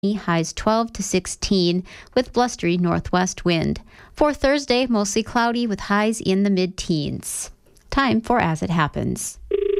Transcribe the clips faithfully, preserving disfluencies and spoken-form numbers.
highs twelve to sixteen with blustery northwest wind. For Thursday, mostly cloudy with highs in the mid-teens. Time for As It Happens.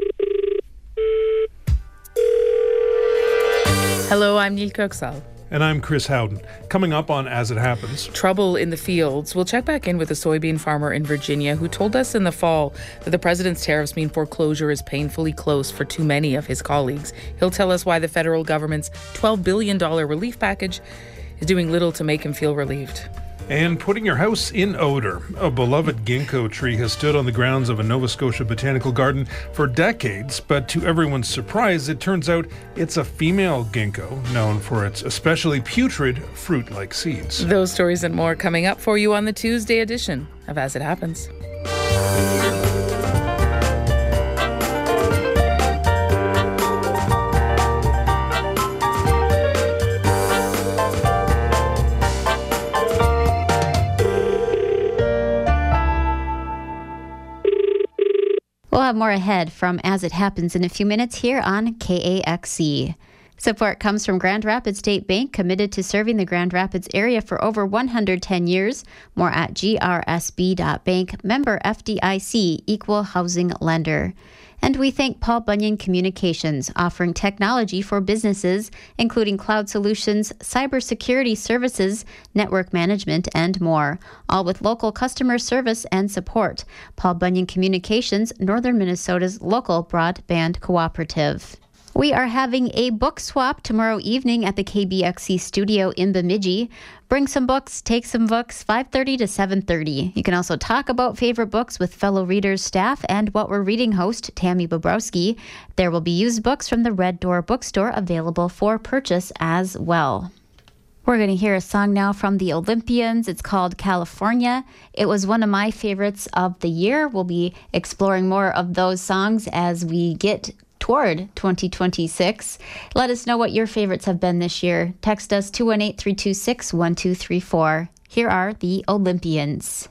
Hello, I'm Neil Kirksall. And I'm Chris Howden. Coming up on As It Happens. Trouble in the fields. We'll check back in with a soybean farmer in Virginia who told us in the fall that the president's tariffs mean foreclosure is painfully close for too many of his colleagues. He'll tell us why the federal government's twelve billion dollars relief package is doing little to make him feel relieved. And putting your house in odor. A beloved ginkgo tree has stood on the grounds of a Nova Scotia botanical garden for decades, but to everyone's surprise, it turns out it's a female ginkgo known for its especially putrid fruit-like seeds. Those stories and more coming up for you on the Tuesday edition of As It Happens. We'll have more ahead from As It Happens in a few minutes here on K A X E. Support comes from Grand Rapids State Bank, committed to serving the Grand Rapids area for over one hundred ten years. More at g r s b dot bank, member F D I C, equal housing lender. And we thank Paul Bunyan Communications, offering technology for businesses, including cloud solutions, cybersecurity services, network management, and more, all with local customer service and support. Paul Bunyan Communications, Northern Minnesota's local broadband cooperative. We are having a book swap tomorrow evening at the K B X C studio in Bemidji. Bring some books, take some books, five thirty to seven thirty. You can also talk about favorite books with fellow readers, staff, and What We're Reading host Tammy Bobrowski. There will be used books from the Red Door Bookstore available for purchase as well. We're going to hear a song now from the Olympians. It's called California. It was one of my favorites of the year. We'll be exploring more of those songs as we get toward twenty twenty-six. Let us know what your favorites have been this year. Text us two one eight, three two six, one two three four. Here are the Olympians.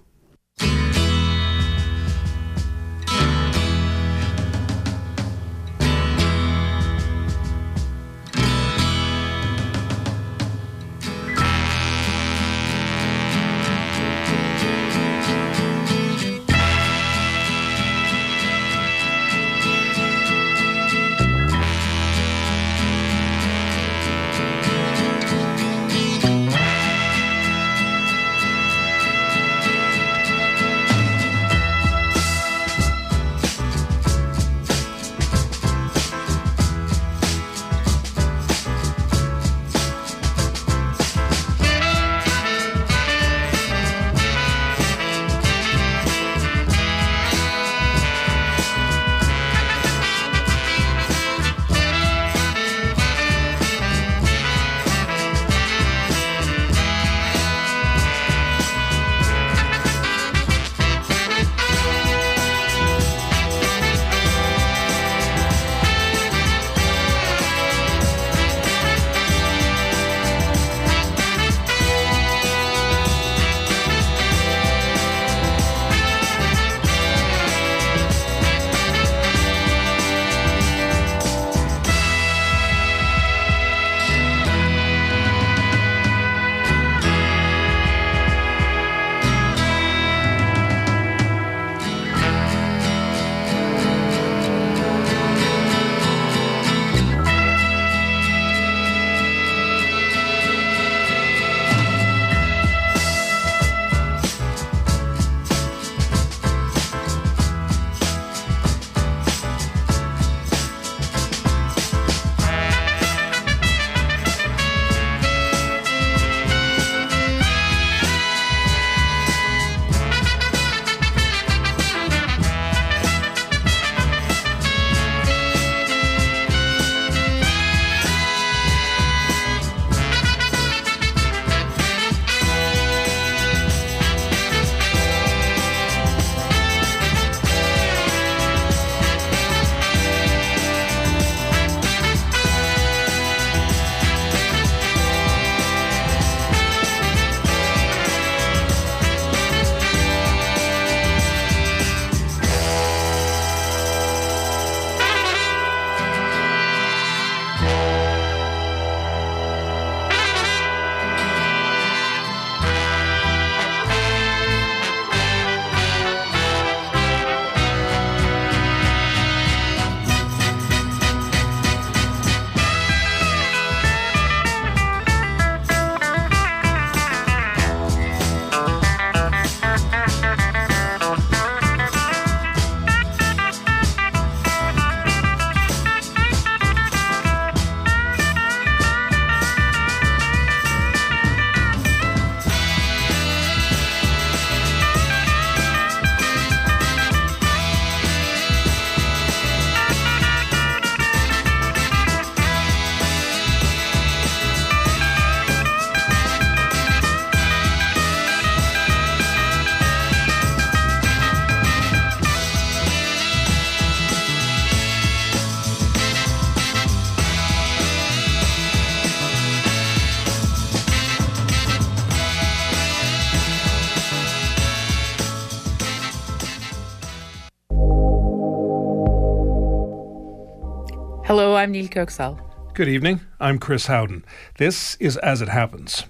Hello, I'm Neil Kirksall. Good evening. I'm Chris Howden. This is As It Happens.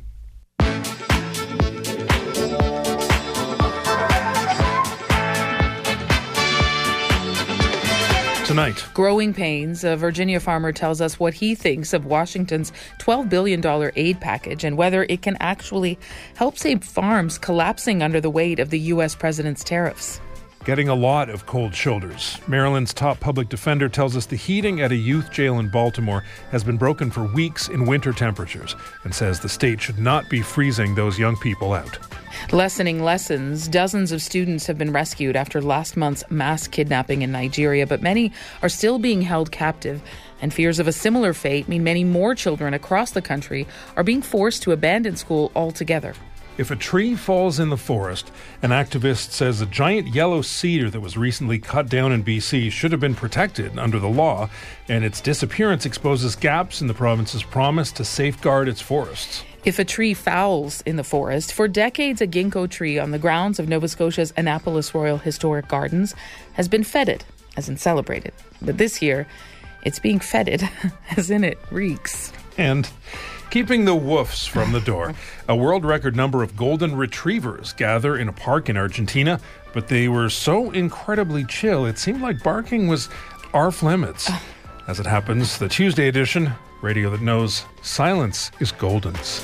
Tonight, Growing Pains, a Virginia farmer, tells us what he thinks of Washington's twelve billion dollars aid package and whether it can actually help save farms collapsing under the weight of the U S president's tariffs. Getting a lot of cold shoulders. Maryland's top public defender tells us the heating at a youth jail in Baltimore has been broken for weeks in winter temperatures and says the state should not be freezing those young people out. Lessening lessons, dozens of students have been rescued after last month's mass kidnapping in Nigeria, but many are still being held captive. And fears of a similar fate mean many more children across the country are being forced to abandon school altogether. If a tree falls in the forest, an activist says a giant yellow cedar that was recently cut down in B C should have been protected under the law, and its disappearance exposes gaps in the province's promise to safeguard its forests. If a tree fouls in the forest, for decades a ginkgo tree on the grounds of Nova Scotia's Annapolis Royal Historic Gardens has been feted, as in celebrated. But this year, it's being feted, as in it reeks. And keeping the woofs from the door. A world record number of golden retrievers gather in a park in Argentina, but they were so incredibly chill, it seemed like barking was off limits. As it happens, the Tuesday edition, radio that knows silence is golden's.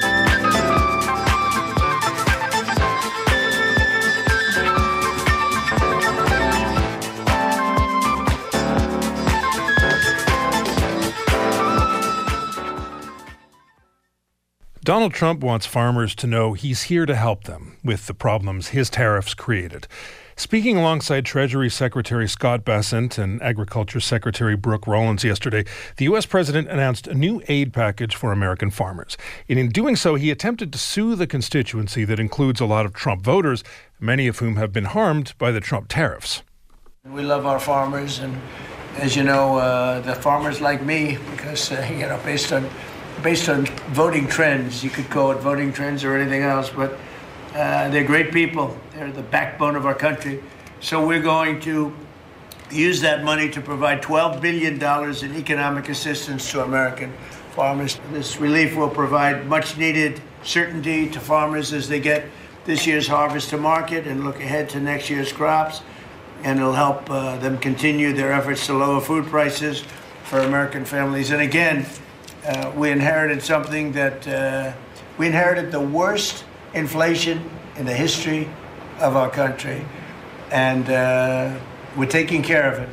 Donald Trump wants farmers to know he's here to help them with the problems his tariffs created. Speaking alongside Treasury Secretary Scott Bessent and Agriculture Secretary Brooke Rollins yesterday, the U S president announced a new aid package for American farmers. And in doing so, he attempted to soothe the constituency that includes a lot of Trump voters, many of whom have been harmed by the Trump tariffs. We love our farmers, and as you know, uh, the farmers like me, because uh, you know, based on based on voting trends, you could call it voting trends or anything else, but uh, they're great people. They're the backbone of our country. So we're going to use that money to provide twelve billion dollars in economic assistance to American farmers. This relief will provide much needed certainty to farmers as they get this year's harvest to market and look ahead to next year's crops. And it'll help uh, them continue their efforts to lower food prices for American families. And again, uh, we inherited something that uh, we inherited the worst inflation in the history of our country, and uh, we're taking care of it.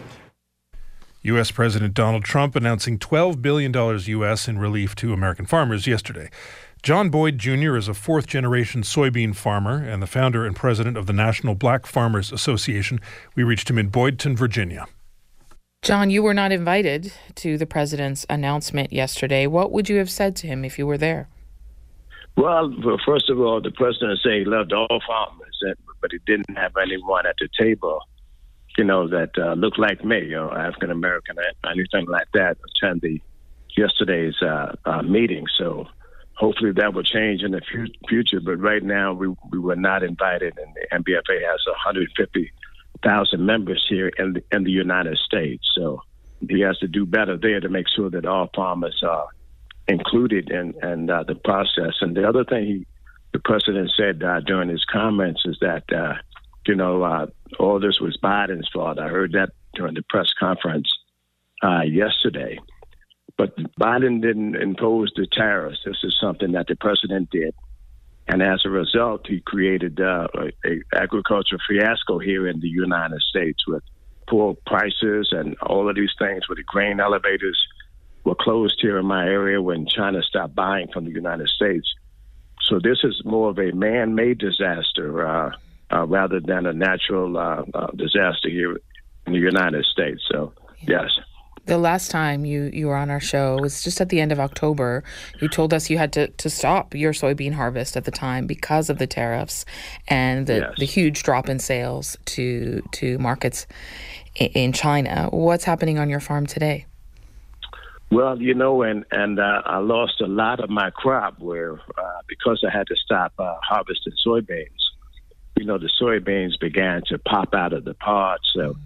U S President Donald Trump announcing twelve billion dollars U S in relief to American farmers yesterday. John Boyd Junior is a fourth-generation soybean farmer and the founder and president of the National Black Farmers Association. We reached him in Boydton, Virginia. John, you were not invited to the president's announcement yesterday. What would you have said to him if you were there? Well, first of all, the president said he loved all farmers, but he didn't have anyone at the table, you know, that uh, looked like me, you know, African American, or anything like that, attend the yesterday's uh, uh, meeting. So hopefully that will change in the fu- future. But right now, we we were not invited, and the N B F A has one hundred fifty thousand members here in the, in the United States. So he has to do better there to make sure that all farmers are included in, in uh, the process. And the other thing he, the president said uh, during his comments is that, uh, you know, uh, all this was Biden's fault. I heard that during the press conference uh, yesterday. But Biden didn't impose the tariffs. This is something that the president did. And as a result, he created uh, a agricultural fiasco here in the United States with poor prices and all of these things, with the grain elevators were closed here in my area when China stopped buying from the United States. So this is more of a man-made disaster uh, uh, rather than a natural uh, uh, disaster here in the United States. So, yes. The last time you, you were on our show was just at the end of October. You told us you had to, to stop your soybean harvest at the time because of the tariffs and the, yes. the huge drop in sales to to markets in, in China. What's happening on your farm today? Well, you know, and, and uh, I lost a lot of my crop where uh, because I had to stop uh, harvesting soybeans. You know, the soybeans began to pop out of the pods. So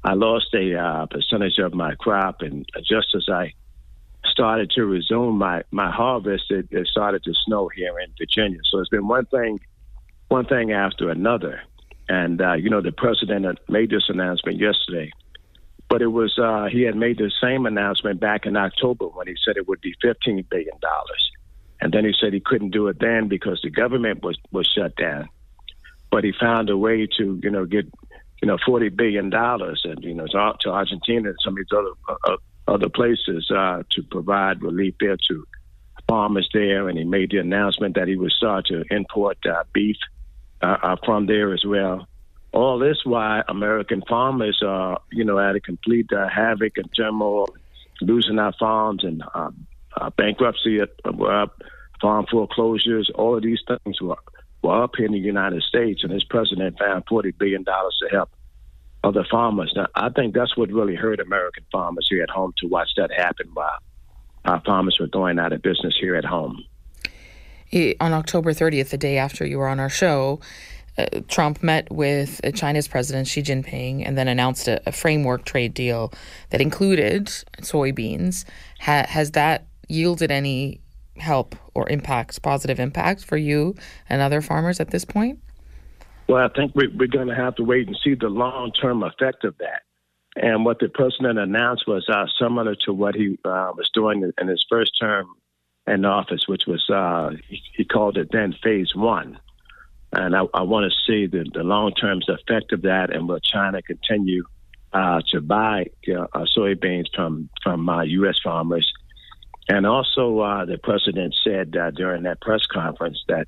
I lost a uh, percentage of my crop, and just as I started to resume my, my harvest, it, it started to snow here in Virginia. So it's been one thing, one thing after another. And, uh, you know, the president made this announcement yesterday, but it was, uh, he had made the same announcement back in October when he said it would be fifteen billion dollars. And then he said he couldn't do it then because the government was, was shut down. But he found a way to, you know, get, you know, forty billion dollars and, you know, to, to Argentina and some of these other, uh, other places uh, to provide relief there to farmers there. And he made the announcement that he would start to import uh, beef uh, uh, from there as well. All this while American farmers are, you know, at a complete uh, havoc and turmoil, losing our farms and uh, uh, bankruptcy were up, farm foreclosures, all of these things were, were up here in the United States. And this president found forty billion dollars to help other farmers. Now, I think that's what really hurt American farmers here at home, to watch that happen while our farmers were going out of business here at home. On October thirtieth, the day after you were on our show, uh, Trump met with uh, China's President Xi Jinping and then announced a, a framework trade deal that included soybeans. Ha- has that yielded any help or impact, positive impact for you and other farmers at this point? Well, I think we, we're going to have to wait and see the long-term effect of that. And what the president announced was uh, similar to what he uh, was doing in his first term in office, which was, uh, he, he called it then phase one. And I, I want to see the, the long-term effect of that, and will China continue uh, to buy uh, soybeans from, from uh, U S farmers. And also uh, the president said uh, during that press conference that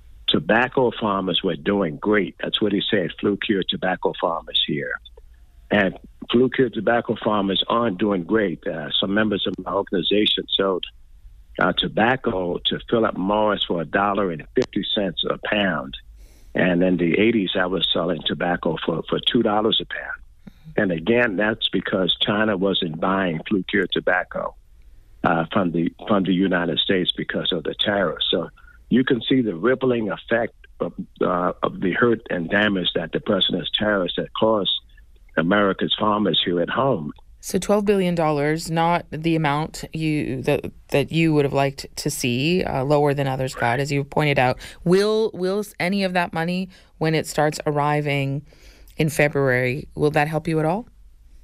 tobacco farmers were doing great. That's what he said, flue-cured tobacco farmers here. And flue-cured tobacco farmers aren't doing great. Uh, some members of my organization sold uh, tobacco to Philip Morris for a dollar and fifty cents a pound. And in the eighties, I was selling tobacco for, for two dollars a pound. And again, that's because China wasn't buying flue-cured tobacco uh, from the from the United States because of the tariffs. So you can see the rippling effect of, uh, of the hurt and damage that the president's tariffs that caused America's farmers here at home. So twelve billion dollars, not the amount you that that you would have liked to see, uh, lower than others got, as you pointed out. Will will any of that money, when it starts arriving in February, will that help you at all?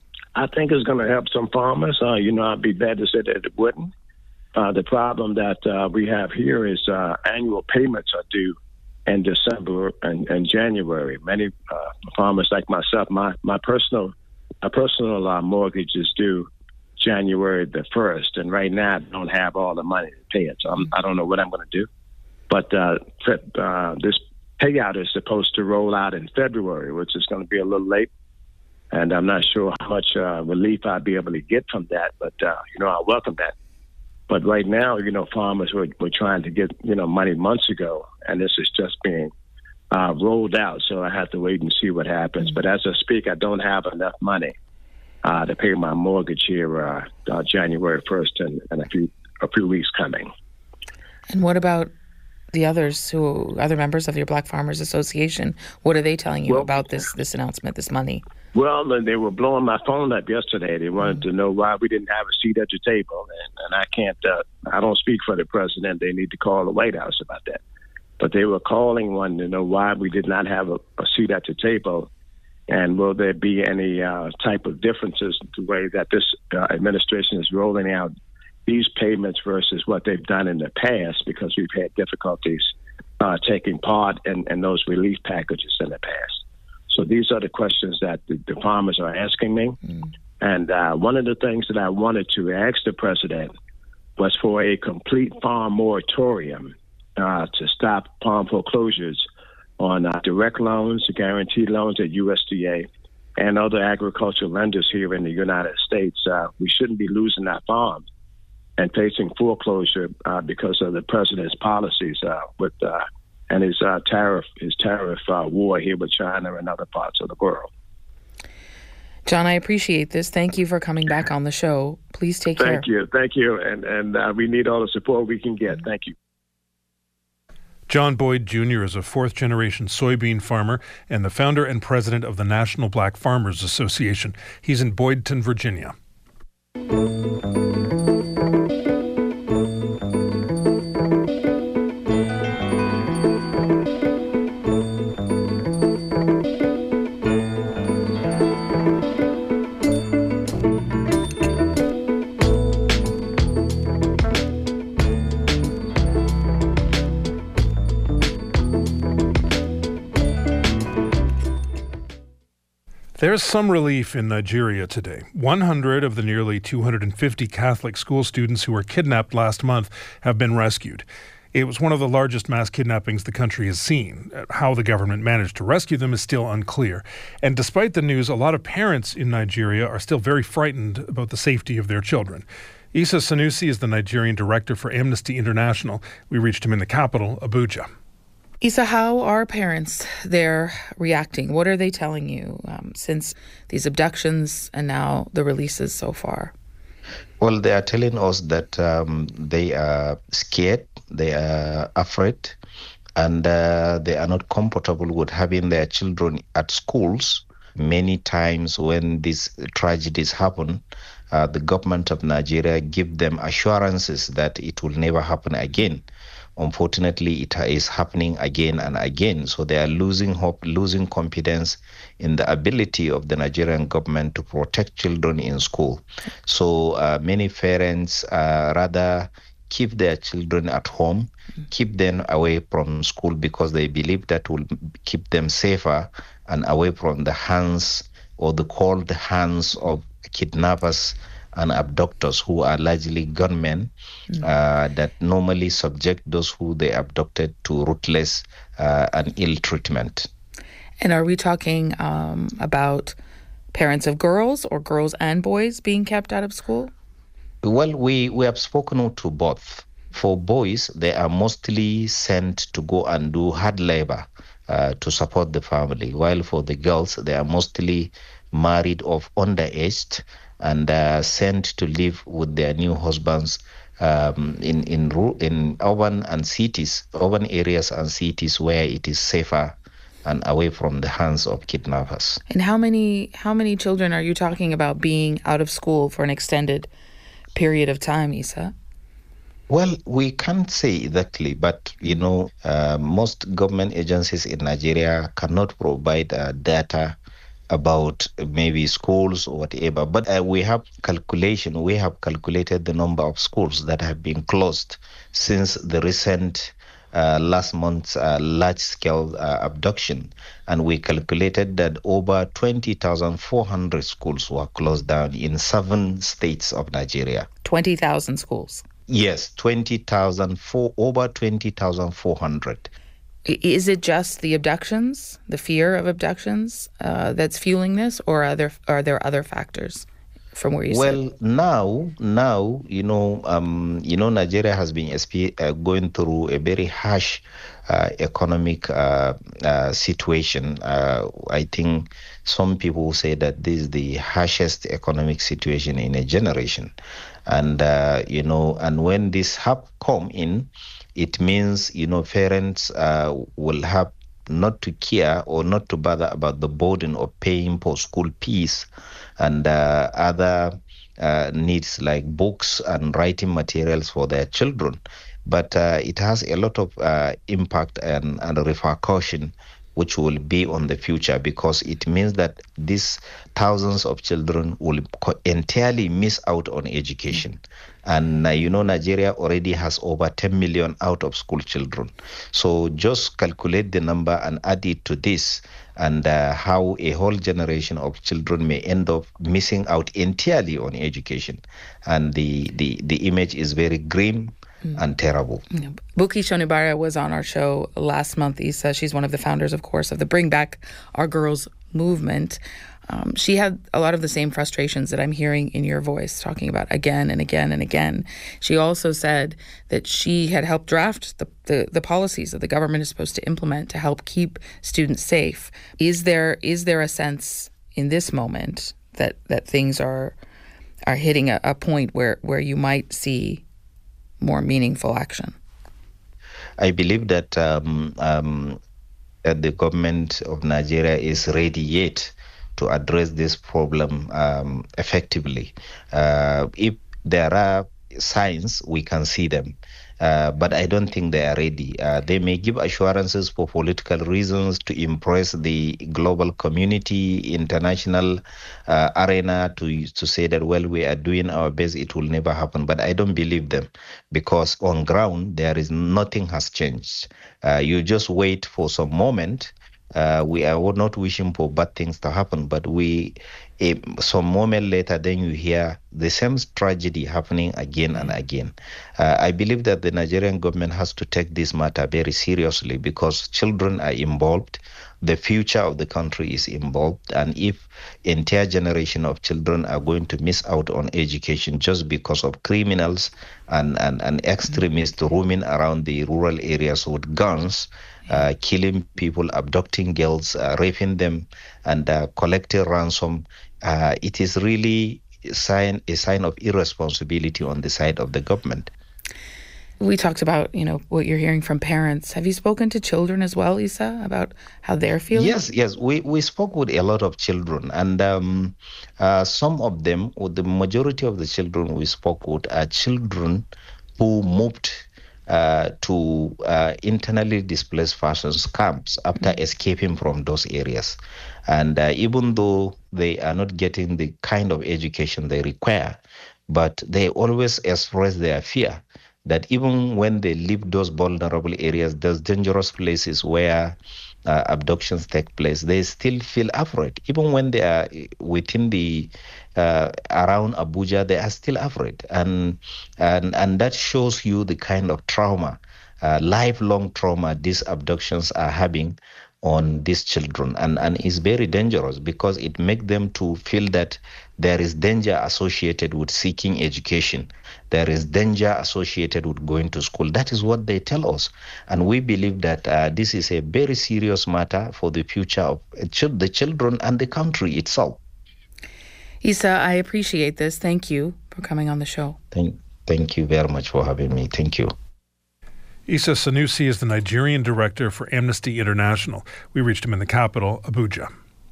I think it's going to help some farmers. Uh, you know, I'd be bad to say that it wouldn't. Uh, the problem that uh, we have here is uh, annual payments are due in December and, and January. Many uh, farmers like myself, my, my personal my personal uh, mortgage is due January the first, and right now I don't have all the money to pay it, so I'm, I don't know what I'm going to do. But uh, uh, this payout is supposed to roll out in February, which is going to be a little late, and I'm not sure how much uh, relief I'll be able to get from that, but, uh, you know, I welcome that. But right now, you know, farmers were, were trying to get, you know, money months ago, and this is just being uh, rolled out. So I have to wait and see what happens. But as I speak, I don't have enough money uh, to pay my mortgage here uh, uh, January first and, and a few a few weeks coming. And what about the others, who other members of your Black Farmers Association? What are they telling you well, about this this announcement, this money? Well, they were blowing my phone up yesterday. They wanted mm-hmm. to know why we didn't have a seat at the table. And, and I can't, uh, I don't speak for the president. They need to call the White House about that. But they were calling one to know why we did not have a, a seat at the table. And will there be any uh, type of differences in the way that this uh, administration is rolling out these payments versus what they've done in the past, because we've had difficulties uh, taking part in, in those relief packages in the past. So these are the questions that the, the farmers are asking me. Mm. And uh, one of the things that I wanted to ask the president was for a complete farm moratorium uh, to stop farm foreclosures on uh, direct loans, guaranteed loans at U S D A, and other agricultural lenders here in the United States. Uh, we shouldn't be losing our farms and facing foreclosure uh, because of the president's policies uh, with uh, and his uh, tariff his tariff uh, war here with China and other parts of the world. John, I appreciate this. Thank you for coming back on the show. Please take Thank care. Thank you. Thank you. And, and uh, we need all the support we can get. Thank you. John Boyd Junior is a fourth-generation soybean farmer and the founder and president of the National Black Farmers Association. He's in Boydton, Virginia. There's some relief in Nigeria today. one hundred of the nearly two hundred fifty Catholic school students who were kidnapped last month have been rescued. It was one of the largest mass kidnappings the country has seen. How the government managed to rescue them is still unclear. And despite the news, a lot of parents in Nigeria are still very frightened about the safety of their children. Issa Sanusi is the Nigerian director for Amnesty International. We reached him in the capital, Abuja. Issa, how are parents there reacting? What are they telling you um, since these abductions and now the releases so far? Well, they are telling us that um, they are scared, they are afraid, and uh, they are not comfortable with having their children at schools. Many times when these tragedies happen, uh, the government of Nigeria give them assurances that it will never happen again. Unfortunately, it is happening again and again. So they are losing hope, losing confidence in the ability of the Nigerian government to protect children in school. So uh, many parents uh, rather keep their children at home, keep them away from school because they believe that will keep them safer and away from the hands or the cold hands of kidnappers and abductors who are largely gunmen mm. uh, that normally subject those who they abducted to ruthless uh, and ill treatment. And are we talking um, about parents of girls or girls and boys being kept out of school? Well, we, we have spoken to both. For boys, they are mostly sent to go and do hard labor uh, to support the family, while for the girls, they are mostly married or underaged and uh, sent to live with their new husbands um, in in in urban and cities, urban areas and cities where it is safer and away from the hands of kidnappers. And how many how many children are you talking about being out of school for an extended period of time, Issa? Well, we can't say exactly, but, you know, uh, most government agencies in Nigeria cannot provide uh, data about maybe schools or whatever. But uh, we have calculation. We have calculated the number of schools that have been closed since the recent uh, last month's uh, large-scale uh, abduction. And we calculated that over twenty thousand four hundred schools were closed down in seven states of Nigeria. twenty thousand schools? Yes, twenty thousand four, over twenty thousand four hundred. Is it just the abductions, the fear of abductions, uh, that's fueling this, or are there are there other factors from where you well, sit? now, now you know, um, you know, Nigeria has been uh, going through a very harsh uh, economic uh, uh, situation. Uh, I think some people say that this is the harshest economic situation in a generation, and uh, you know, and when this have come in, it means, you know, parents uh, will have not to care or not to bother about the burden of paying for school fees and uh, other uh, needs like books and writing materials for their children. But uh, it has a lot of uh, impact and, and repercussion which will be on the future, because it means that these thousands of children will entirely miss out on education. And, uh, you know, Nigeria already has over ten million out-of-school children. So just calculate the number and add it to this, and uh, how a whole generation of children may end up missing out entirely on education. And the, the, the image is very grim and terrible. Yeah. Buki Shonibara was on our show last month, Issa. She's one of the founders, of course, of the Bring Back Our Girls movement. Um, she had a lot of the same frustrations that I'm hearing in your voice, talking about again and again and again. She also said that she had helped draft the, the, the policies that the government is supposed to implement to help keep students safe. Is there is there a sense in this moment that, that things are are hitting a, a point where, where you might see more meaningful action? I believe that um, um, that the government of Nigeria is ready yet to address this problem um, effectively. Uh, if there are signs, we can see them. Uh, but I don't think they are ready. Uh, they may give assurances for political reasons to impress the global community, international uh, arena to to say that, well, we are doing our best, it will never happen. But I don't believe them, because on ground, there is nothing has changed. Uh, you just wait for some moment. Uh, we are not wishing for bad things to happen, but we, eh, some moment later, then you hear the same tragedy happening again and again. Uh, I believe that the Nigerian government has to take this matter very seriously, because children are involved, the future of the country is involved, and if entire generation of children are going to miss out on education just because of criminals and, and, and extremists roaming around the rural areas with guns, Uh, killing people, abducting girls, uh, raping them, and uh, collecting ransom, uh, it is really a sign, a sign of irresponsibility on the side of the government. We talked about, you know, what you're hearing from parents. Have you spoken to children as well, Isa, about how they're feeling? Yes, yes. We, we spoke with a lot of children, and um, uh, some of them, or the majority of the children we spoke with, are children who moved Uh, to uh, internally displaced persons camps after mm-hmm. escaping from those areas. And uh, even though they are not getting the kind of education they require, but they always express their fear that even when they leave those vulnerable areas, those dangerous places where uh, abductions take place, they still feel afraid. Even when they are within the Uh, around Abuja, they are still afraid, and and and that shows you the kind of trauma, uh, lifelong trauma these abductions are having on these children, and and is very dangerous, because it makes them to feel that there is danger associated with seeking education, there is danger associated with going to school. That is what they tell us, and we believe that uh, this is a very serious matter for the future of the children and the country itself. Isa, I appreciate this. Thank you for coming on the show. Thank, thank you very much for having me. Thank you. Isa Sanusi is the Nigerian director for Amnesty International. We reached him in the capital, Abuja.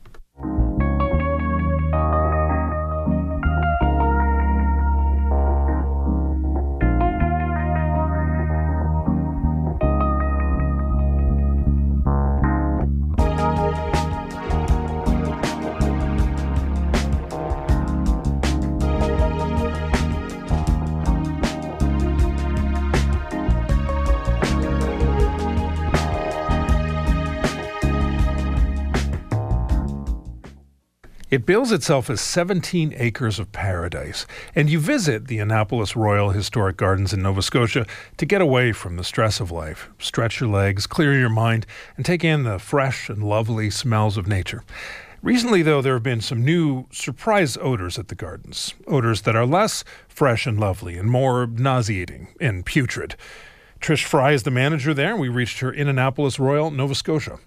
It bills itself as seventeen acres of paradise, and you visit the Annapolis Royal Historic Gardens in Nova Scotia to get away from the stress of life, stretch your legs, clear your mind, and take in the fresh and lovely smells of nature. Recently, though, there have been some new surprise odors at the gardens, odors that are less fresh and lovely and more nauseating and putrid. Trish Fry is the manager there, and we reached her in Annapolis Royal, Nova Scotia.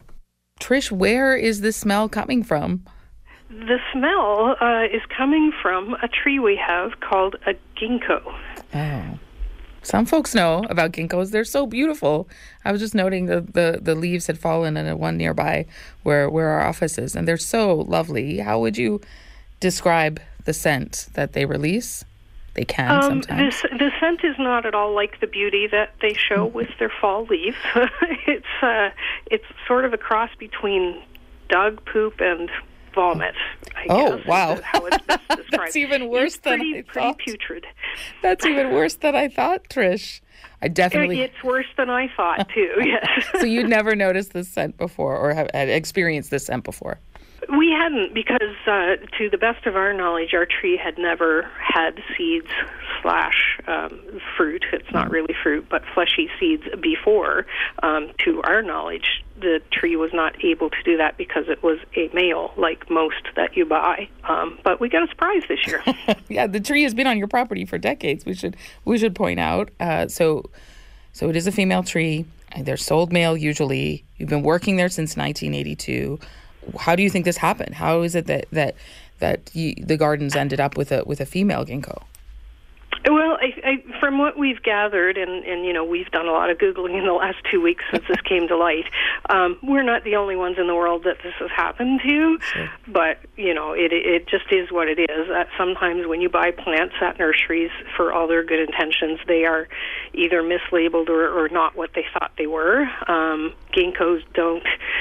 Trish, where is this smell coming from? The smell uh, is coming from a tree we have called a ginkgo. Oh. Some folks know about ginkgos. They're so beautiful. I was just noting the, the, the leaves had fallen in a one nearby where, where our office is, and they're so lovely. How would you describe the scent that they release? They can um, sometimes. This, the scent is not at all like the beauty that they show with their fall leaves. it's uh, it's sort of a cross between dog poop and vomit, I oh, guess. wow. How it's best described. That's even worse it's than pretty, I thought. pretty putrid. That's even worse than I thought, Trish. I definitely... It's worse than I thought, too, yes. So you'd never noticed this scent before or have had experienced this scent before? We hadn't, because uh, to the best of our knowledge, our tree had never had seeds slash um, fruit. It's not really fruit, but fleshy seeds before. Um, to our knowledge, the tree was not able to do that because it was a male, like most that you buy. Um, but we got a surprise this year. Yeah, the tree has been on your property for decades. We should we should point out. Uh, so, so it is a female tree. They're sold male usually. You've been working there since nineteen eighty-two. How do you think this happened? How is it that that that you, the gardens ended up with a with a female ginkgo? Well, I, I, from what we've gathered, and, and, you know, we've done a lot of Googling in the last two weeks since this came to light, um, we're not the only ones in the world that this has happened to, sure. But, you know, it it just is what it is. Uh, sometimes when you buy plants at nurseries, for all their good intentions, they are either mislabeled or, or not what they thought they were. Um, ginkgos don't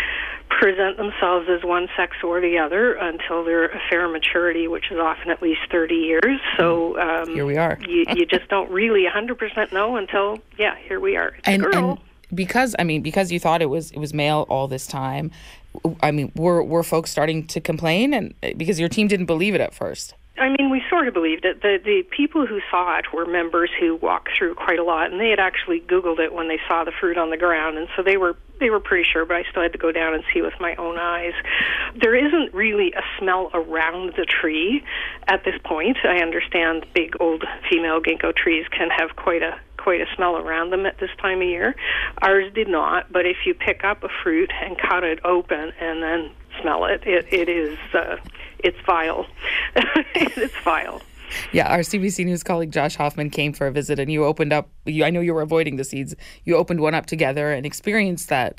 present themselves as one sex or the other until they're a fair maturity, which is often at least thirty years. So um, here we are. you, you just don't really one hundred percent know until, yeah, here we are. It's and, a girl. And because, I mean, because you thought it was it was male all this time, I mean, were were folks starting to complain? And because your team didn't believe it at first. I mean, we sort of believed it. The the people who saw it were members who walked through quite a lot, and they had actually Googled it when they saw the fruit on the ground, and so they were they were pretty sure, but I still had to go down and see with my own eyes. There isn't really a smell around the tree at this point. I understand big old female ginkgo trees can have quite a quite a smell around them at this time of year. Ours did not, but if you pick up a fruit and cut it open and then smell it, it, it is... Uh, It's vile. It's vile. Yeah, our C B C News colleague Josh Hoffman came for a visit, and you opened up, you, I know you were avoiding the seeds, you opened one up together and experienced that.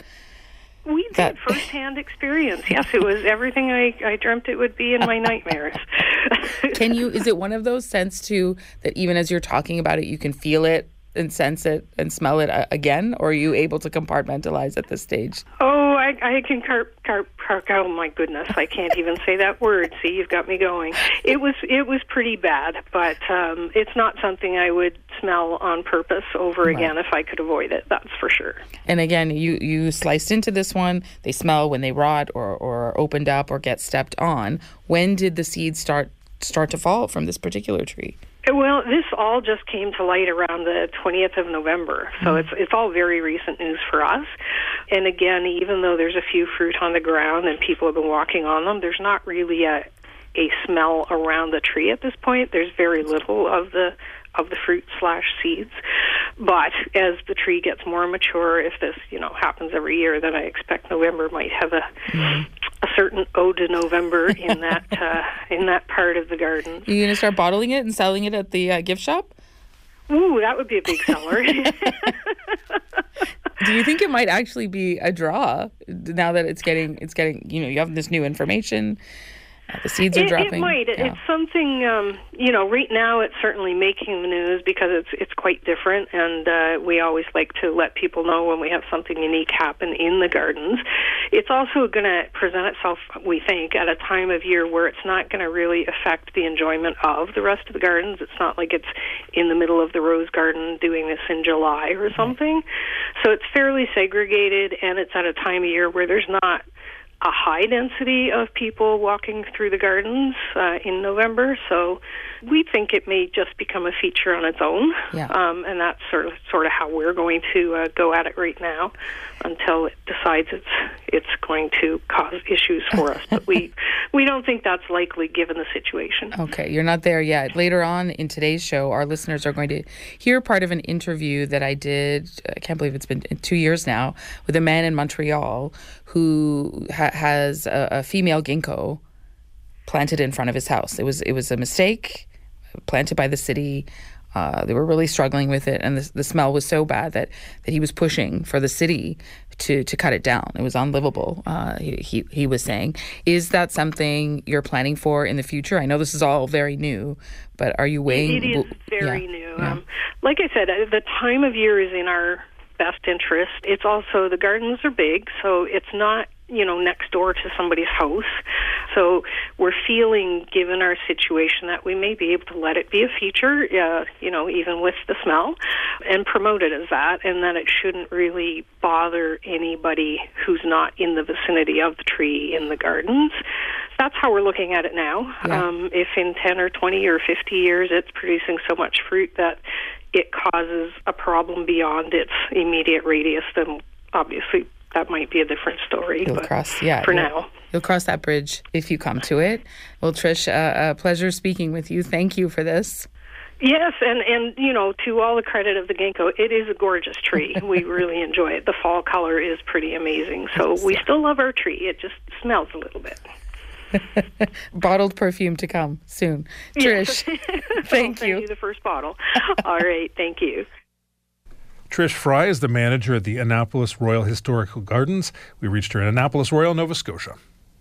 We did, that. First-hand experience. Yes, it was everything I, I dreamt it would be in my nightmares. Can you, is it one of those scents, too, that even as you're talking about it, you can feel it and sense it and smell it again, or are you able to compartmentalize at this stage? Oh, I, I can carp, carp, carp, oh my goodness, I can't even say that word. See, you've got me going. It was it was pretty bad, but um, it's not something I would smell on purpose over right. again if I could avoid it, that's for sure. And again, you, you sliced into this one. They smell when they rot or, or are opened up or get stepped on. When did the seeds start start to fall from this particular tree? Well, this all just came to light around the twentieth of November, so mm. it's it's all very recent news for us. And again, even though there's a few fruit on the ground and people have been walking on them, there's not really a a smell around the tree at this point. There's very little of the of the fruit slash seeds. But as the tree gets more mature, if this, you know, happens every year, then I expect November might have a mm. a certain ode to November in that uh, in that part of the garden. Are you going to start bottling it and selling it at the uh, gift shop? Ooh, that would be a big seller. Do you think it might actually be a draw now that it's getting it's getting you know you have this new information? Uh, the seeds are it, dropping. It might. Yeah. It's something, um, you know, right now it's certainly making the news because it's it's quite different, and uh, we always like to let people know when we have something unique happen in the gardens. It's also going to present itself, we think, at a time of year where it's not going to really affect the enjoyment of the rest of the gardens. It's not like it's in the middle of the rose garden doing this in July or something. So it's fairly segregated, and it's at a time of year where there's not a high density of people walking through the gardens uh, in November, so we think it may just become a feature on its own, yeah. um, and that's sort of sort of how we're going to uh, go at it right now until it decides it's it's going to cause issues for us. But we we don't think that's likely given the situation. Okay, you're not there yet. Later on in today's show, our listeners are going to hear part of an interview that I did, I can't believe it's been two years now, with a man in Montreal who ha- has a, a female ginkgo planted in front of his house. It was it was a mistake, planted by the city. Uh, they were really struggling with it, and the, the smell was so bad that, that he was pushing for the city to, to cut it down. It was unlivable, uh, he, he he was saying. Is that something you're planning for in the future? I know this is all very new, but are you weighing... It is very yeah, new. Yeah. Um, like I said, the time of year is in our best interest. It's also, the gardens are big, so it's not, you know, next door to somebody's house. So we're feeling, given our situation, that we may be able to let it be a feature, uh, you know, even with the smell, and promote it as that, and that it shouldn't really bother anybody who's not in the vicinity of the tree in the gardens. That's how we're looking at it now. Yeah. Um, if in ten or twenty or fifty years it's producing so much fruit that it causes a problem beyond its immediate radius, then obviously that might be a different story. You'll but cross, yeah. For you'll, now. You'll cross that bridge if you come to it. Well, Trish, uh, a pleasure speaking with you. Thank you for this. Yes, and, and, you know, to all the credit of the ginkgo, it is a gorgeous tree. We really enjoy it. The fall color is pretty amazing. So we still love our tree. It just smells a little bit. Bottled perfume to come soon. Trish, thank I'll you. Send you the first bottle. All right, thank you. Trish Fry is the manager at the Annapolis Royal Historical Gardens. We reached her in Annapolis Royal, Nova Scotia.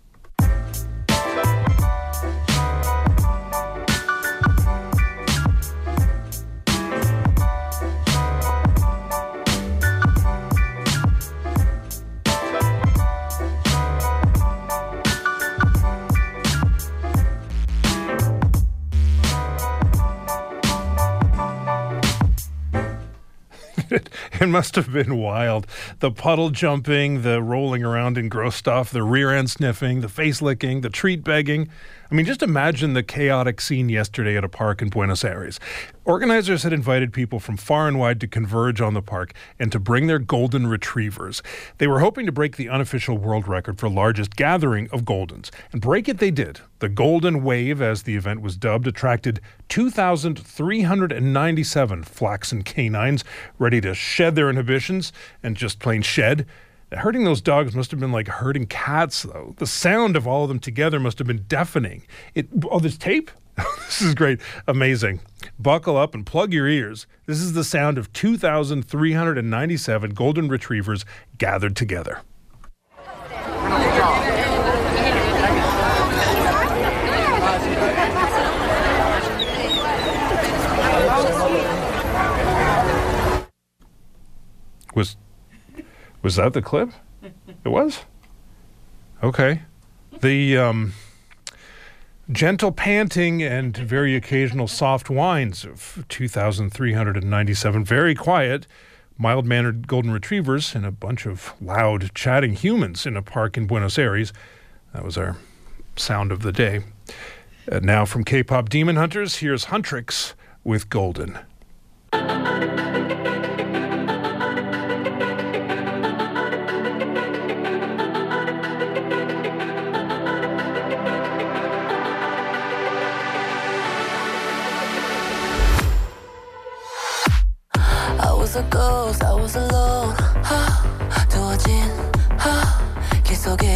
It must have been wild. The puddle jumping, the rolling around in gross stuff, the rear end sniffing, the face licking, the treat begging. I mean, just imagine the chaotic scene yesterday at a park in Buenos Aires. Organizers had invited people from far and wide to converge on the park and to bring their golden retrievers. They were hoping to break the unofficial world record for largest gathering of Goldens. And break it they did. The Golden Wave, as the event was dubbed, attracted two thousand three hundred ninety-seven flaxen canines ready to shed their inhibitions and just plain shed. Herding those dogs must have been like herding cats, though. The sound of all of them together must have been deafening. It, oh, there's tape? This is great. Amazing. Buckle up and plug your ears. This is the sound of two thousand three hundred ninety-seven golden retrievers gathered together. Was... Was that the clip? It was? Okay. The um, gentle panting and very occasional soft whines of two thousand three hundred ninety-seven, very quiet, mild-mannered golden retrievers and a bunch of loud, chatting humans in a park in Buenos Aires. That was our sound of the day. Uh, now from K-pop Demon Hunters, here's Huntrix with Golden. A ghost, I was alone. 하, 두어진 하, 길 속에.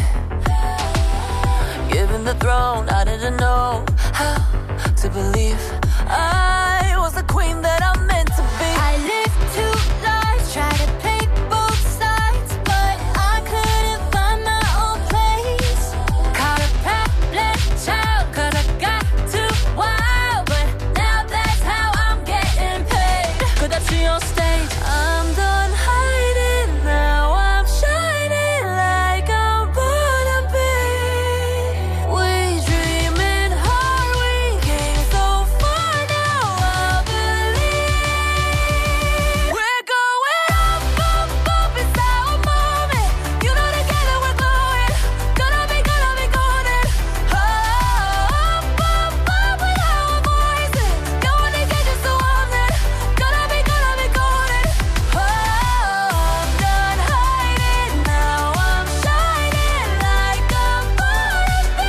Given the throne, I didn't know how to believe I was the queen that I'm meant to be. I lived two lives, tried to play both sides, but I couldn't find my own place. Caught a problem child, cause I got too wild, but now that's how I'm getting paid. Could I see your stage? I'm done hiding, now I'm shining like I'm born to be. We dreaming hard, we came so far, now I believe. We're going up, up, up, it's our moment. You know together we're glowing. Gonna be, gonna be golden. Oh, up, up, up with our voices. Going to get you so I'm there. Gonna be, gonna be golden. Oh, I'm done hiding, now I'm shining like I'm born to be.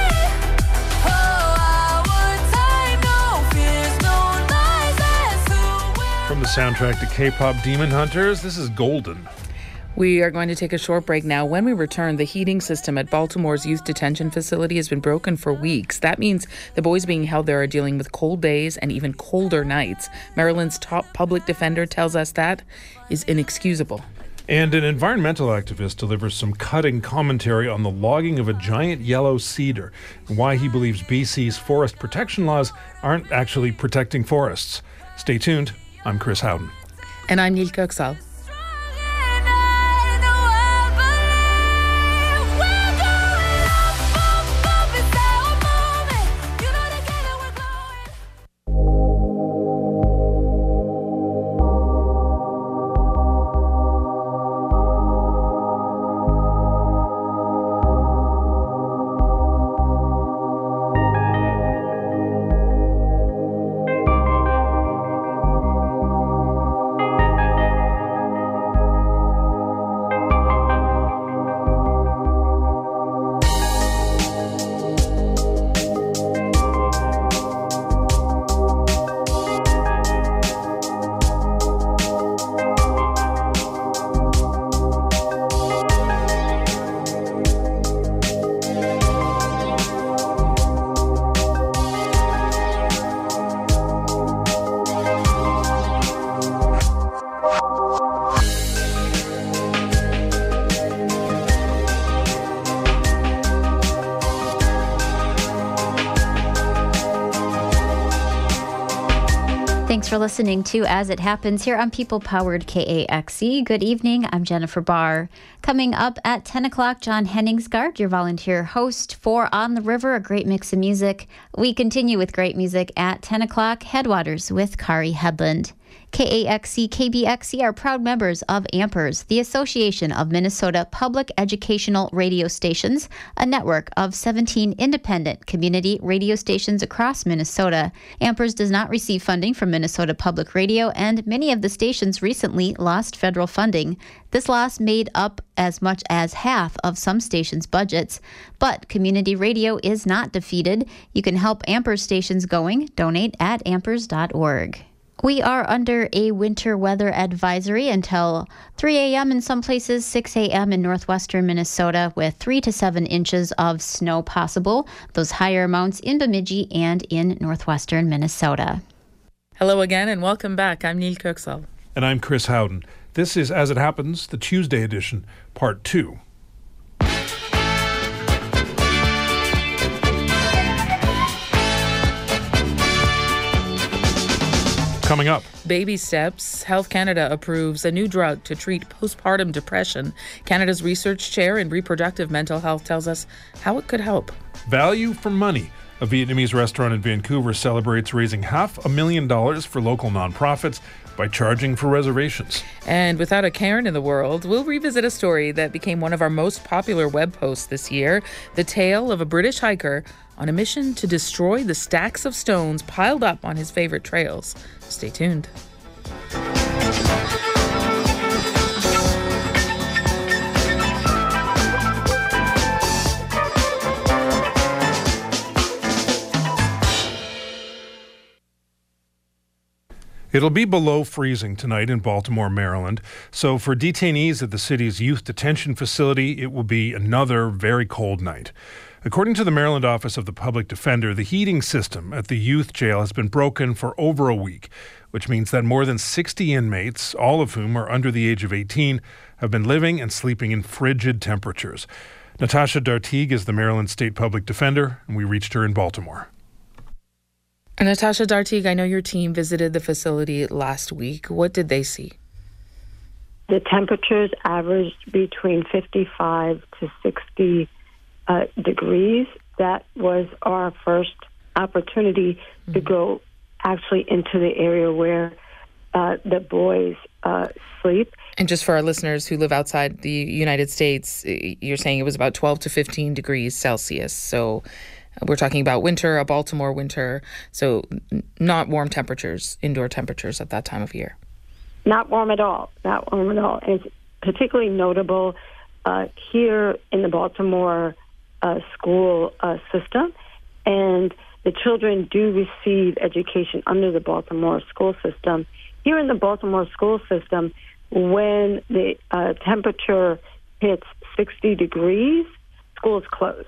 Oh, our time, no fears, no lies, that's who we're. From the soundtrack to K-pop Demon Hunters, this is Golden. We are going to take a short break now. When we return, the heating system at Baltimore's youth detention facility has been broken for weeks. That means the boys being held there are dealing with cold days and even colder nights. Maryland's top public defender tells us that is inexcusable. And an environmental activist delivers some cutting commentary on the logging of a giant yellow cedar and why he believes B C's forest protection laws aren't actually protecting forests. Stay tuned. I'm Chris Howden. And I'm Neil Kirksall. for listening to As It Happens here on People-Powered K A X E. Good evening. I'm Jennifer Barr. Coming up at ten o'clock, John Henningsgaard, your volunteer host for On the River, a great mix of music. We continue with great music at ten o'clock, Headwaters with Kari Headland. K A X E, K B X E are proud members of AMPERS, the Association of Minnesota Public Educational Radio Stations, a network of seventeen independent community radio stations across Minnesota. AMPERS does not receive funding from Minnesota Public Radio, and many of the stations recently lost federal funding. This loss made up as much as half of some stations' budgets. But community radio is not defeated. You can help AMPERS stations going. Donate at ampers dot org. We are under a winter weather advisory until three a.m. in some places, six a.m. in northwestern Minnesota, with three to seven inches of snow possible. Those higher amounts in Bemidji and in northwestern Minnesota. Hello again and welcome back. I'm Neil Kirksall. And I'm Chris Howden. This is As It Happens, the Tuesday edition, part two. Coming up. Baby steps. Health Canada approves a new drug to treat postpartum depression. Canada's research chair in reproductive mental health tells us how it could help. Value for money. A Vietnamese restaurant in Vancouver celebrates raising half a million dollars for local nonprofits by charging for reservations. And without a cairn in the world, we'll revisit a story that became one of our most popular web posts this year, the tale of a British hiker on a mission to destroy the stacks of stones piled up on his favorite trails. Stay tuned. It'll be below freezing tonight in Baltimore, Maryland. So for detainees at the city's youth detention facility, it will be another very cold night. According to the Maryland Office of the Public Defender, the heating system at the youth jail has been broken for over a week, which means that more than sixty inmates, all of whom are under the age of eighteen, have been living and sleeping in frigid temperatures. Natasha Dartigue is the Maryland State Public Defender, and we reached her in Baltimore. Natasha Dartigue, I know your team visited the facility last week. What did they see? The temperatures averaged between fifty-five to sixty uh, degrees. That was our first opportunity mm-hmm. to go actually into the area where uh, the boys uh, sleep. And just for our listeners who live outside the United States, you're saying it was about twelve to fifteen degrees Celsius. So we're talking about winter, a Baltimore winter, so not warm temperatures, indoor temperatures at that time of year. Not warm at all, not warm at all. And it's particularly notable uh, here in the Baltimore uh, school uh, system. And the children do receive education under the Baltimore school system. Here in the Baltimore school system, when the uh, temperature hits sixty degrees, schools close.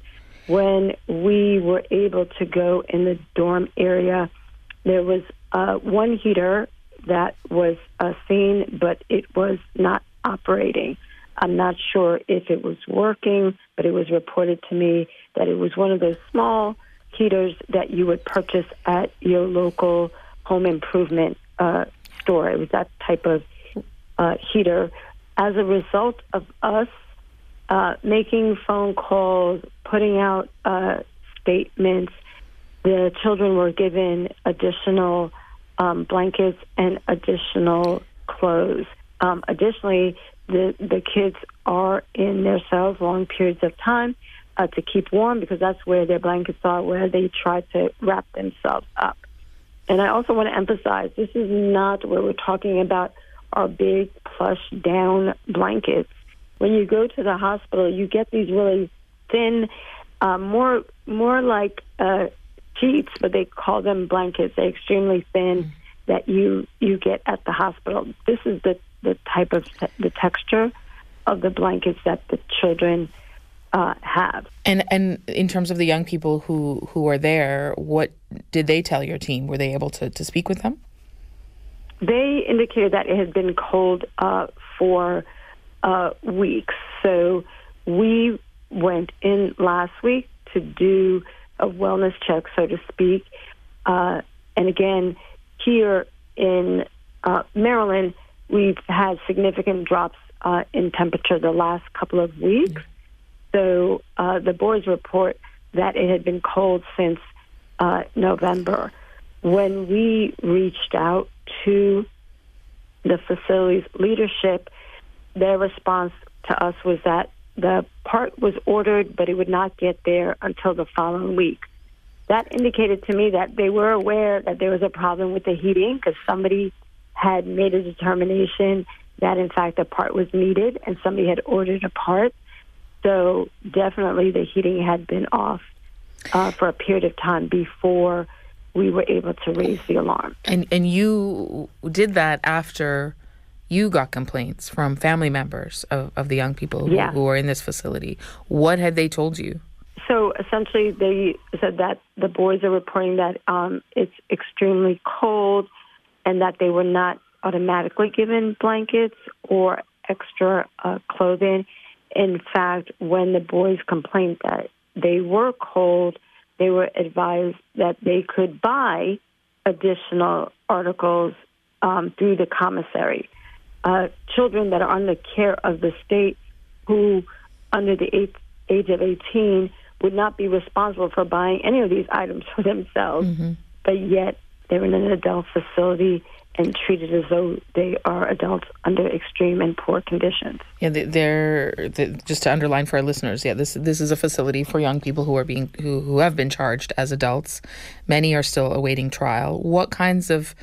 When we were able to go in the dorm area, there was uh, one heater that was uh, seen, but it was not operating. I'm not sure if it was working, but it was reported to me that it was one of those small heaters that you would purchase at your local home improvement uh, store. It was that type of uh, heater. As a result of us Uh, making phone calls, putting out uh, statements. The children were given additional um, blankets and additional clothes. Um, additionally, the, the kids are in their cells long periods of time uh, to keep warm because that's where their blankets are, where they try to wrap themselves up. And I also want to emphasize, this is not where we're talking about our big plush down blankets. When you go to the hospital, you get these really thin, uh, more more like uh, sheets, but they call them blankets. They're extremely thin mm. that you you get at the hospital. This is the, the type of te- the texture of the blankets that the children uh, have. And and in terms of the young people who, who are there, what did they tell your team? Were they able to, to speak with them? They indicated that it had been cold uh, for Uh, weeks. So we went in last week to do a wellness check, so to speak. Uh, and again, here in uh, Maryland, we've had significant drops uh, in temperature the last couple of weeks. So uh, the boys report that it had been cold since uh, November. When we reached out to the facility's leadership, their response to us was that the part was ordered, but it would not get there until the following week. That indicated to me that they were aware that there was a problem with the heating because somebody had made a determination that, in fact, a part was needed and somebody had ordered a part. So definitely the heating had been off uh, for a period of time before we were able to raise the alarm. And and you did that after you got complaints from family members of, of the young people who, yeah. who are in this facility. What had they told you? So essentially they said that the boys are reporting that um, it's extremely cold and that they were not automatically given blankets or extra uh, clothing. In fact, when the boys complained that they were cold, they were advised that they could buy additional articles um, through the commissary. Uh, children that are under care of the state who, under the age, age of eighteen, would not be responsible for buying any of these items for themselves, mm-hmm. but yet they're in an adult facility and treated as though they are adults under extreme and poor conditions. Yeah, they're, they're just to underline for our listeners. Yeah, this this is a facility for young people who are being who, who have been charged as adults. Many are still awaiting trial. What kinds of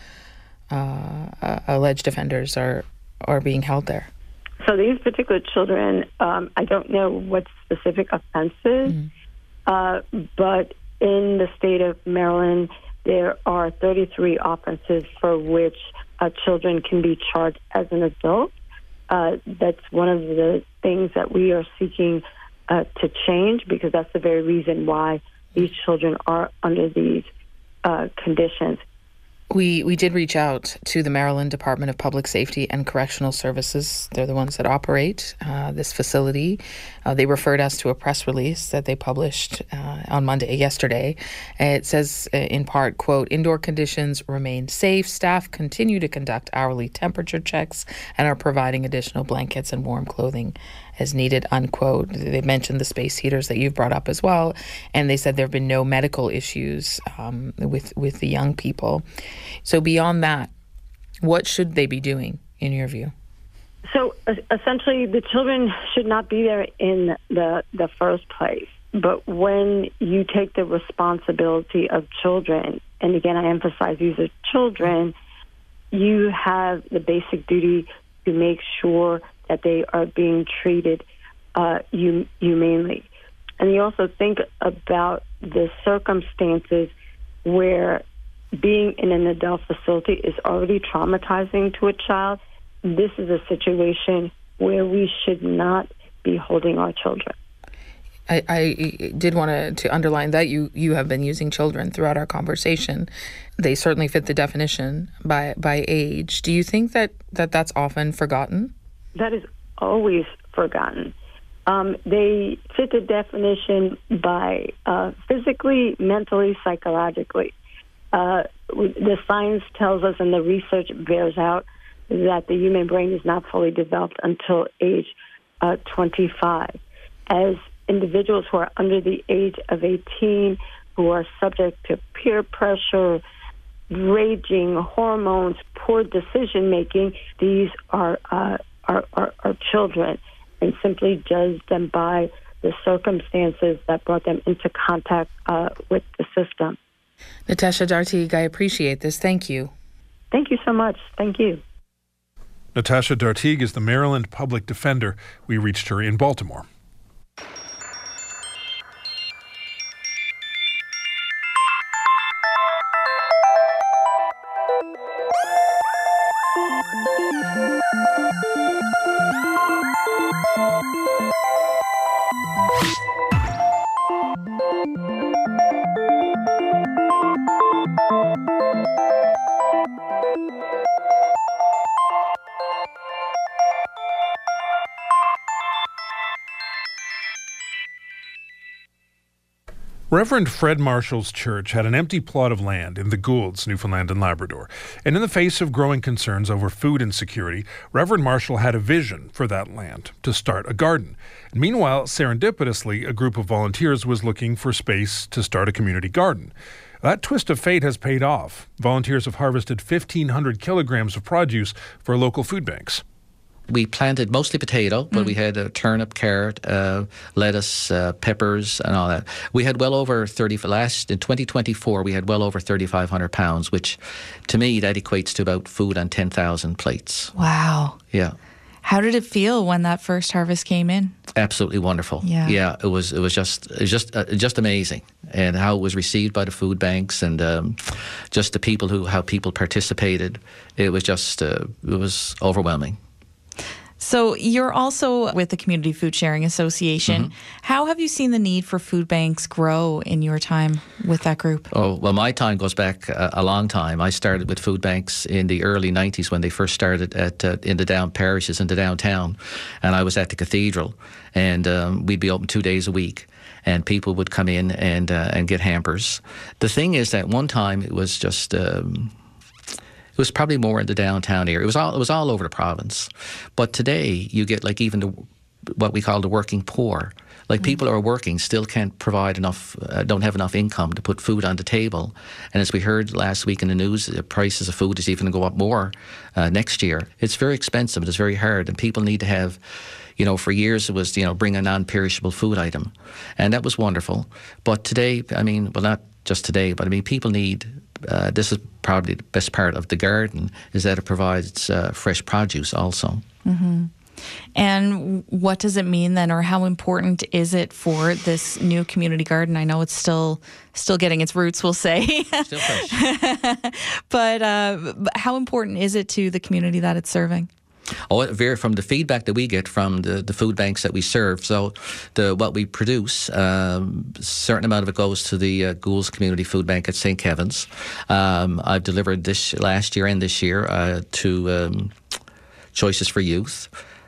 uh, uh, alleged offenders are are being held there? So these particular children, um, I don't know what specific offenses, mm-hmm. uh, but in the state of Maryland, there are thirty-three offenses for which uh, children can be charged as an adult. Uh, that's one of the things that we are seeking uh, to change, because that's the very reason why these children are under these uh, conditions. We we did reach out to the Maryland Department of Public Safety and Correctional Services. They're the ones that operate uh, this facility. Uh, they referred us to a press release that they published uh, on Monday, yesterday. It says, uh, in part, quote, "Indoor conditions remain safe. Staff continue to conduct hourly temperature checks and are providing additional blankets and warm clothing as needed," unquote. They mentioned the space heaters that you've brought up as well, and they said there have been no medical issues um, with, with the young people. So beyond that, what should they be doing, in your view? So uh, essentially, the children should not be there in the, the first place. But when you take the responsibility of children, and again, I emphasize these are children, you have the basic duty to make sure that they are being treated uh, hum- humanely. And you also think about the circumstances where being in an adult facility is already traumatizing to a child. This is a situation where we should not be holding our children. I, I did want to, to underline that you, you have been using children throughout our conversation. They certainly fit the definition by by age. Do you think that, that that's often forgotten? That is always forgotten. Um, they fit the definition by uh, physically, mentally, psychologically. Uh, the science tells us and the research bears out that the human brain is not fully developed until age uh, twenty-five. As individuals who are under the age of eighteen, who are subject to peer pressure, raging hormones, poor decision-making, these are, uh, are, are, are children, and simply judge them by the circumstances that brought them into contact uh, with the system. Natasha Dartigue, I appreciate this. Thank you. Thank you so much. Thank you. Natasha Dartigue is the Maryland Public Defender. We reached her in Baltimore. Reverend Fred Marshall's church had an empty plot of land in the Goulds, Newfoundland and Labrador. And in the face of growing concerns over food insecurity, Reverend Marshall had a vision for that land, to start a garden. And meanwhile, serendipitously, a group of volunteers was looking for space to start a community garden. That twist of fate has paid off. Volunteers have harvested fifteen hundred kilograms of produce for local food banks. We planted mostly potato, but mm. we had a turnip, carrot, uh, lettuce, uh, peppers, and all that. We had well over thirty, last, in twenty twenty-four, we had well over thirty-five hundred pounds, which to me, that equates to about food on ten thousand plates. Wow. Yeah. How did it feel when that first harvest came in? Absolutely wonderful. Yeah, yeah it was. It was just, it was just, uh, just amazing, and how it was received by the food banks, and um, just the people who, how people participated. It was just, uh, it was overwhelming. So you're also with the Community Food Sharing Association. Mm-hmm. How have you seen the need for food banks grow in your time with that group? Oh, well, my time goes back a, a long time. I started with food banks in the early nineties when they first started at uh, in the down parishes in the downtown. And I was at the cathedral, and um, we'd be open two days a week. And people would come in and uh, and get hampers. The thing is that one time it was just... Um, It was probably more in the downtown area. It was all it was all over the province. But today you get like even the what we call the working poor. Like people who are working still can't provide enough, uh, don't have enough income to put food on the table. And as we heard last week in the news, the prices of food is even going to go up more uh, next year. It's very expensive. It's very hard, and people need to have. You know, for years it was, you know, bring a non-perishable food item. And that was wonderful. But today, I mean, well, not just today, but I mean, people need, uh, this is probably the best part of the garden, is that it provides uh, fresh produce also. Mm-hmm. And what does it mean then, or how important is it for this new community garden? I know it's still still getting its roots, we'll say. Still fresh. But uh, how important is it to the community that it's serving? Oh, it varies from the feedback that we get from the, the food banks that we serve. So the what we produce, um, a certain amount of it goes to the uh, Goulds Community Food Bank at Saint Kevin's. Um, I've delivered this last year and this year uh, to um, Choices for Youth,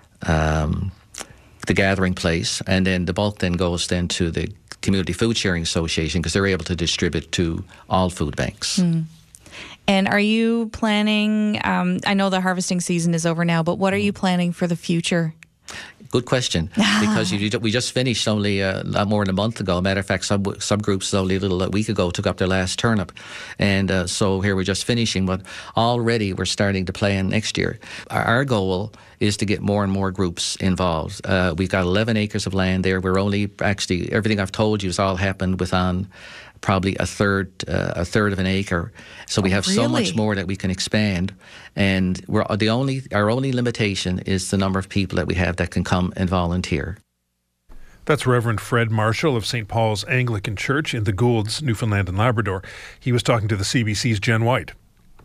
um, the Gathering Place, and then the bulk then goes then to the Community Food Sharing Association, because they're able to distribute to all food banks. Mm. And are you planning, um, I know the harvesting season is over now, but what are you planning for the future? Good question, because you, we just finished only uh, not more than a month ago. Matter of fact, some subgroups only a little a week ago took up their last turnip. And uh, so here we're just finishing, but already we're starting to plan next year. Our, our goal is to get more and more groups involved. Uh, we've got eleven acres of land there. We're only, actually, everything I've told you has all happened within probably a third uh, a third of an acre. So we have oh, really? so much more that we can expand, and we're the only our only limitation is the number of people that we have that can come and volunteer. That's Reverend Fred Marshall of Saint Paul's Anglican Church in the Goulds, Newfoundland and Labrador. He was talking to the C B C's Jen White.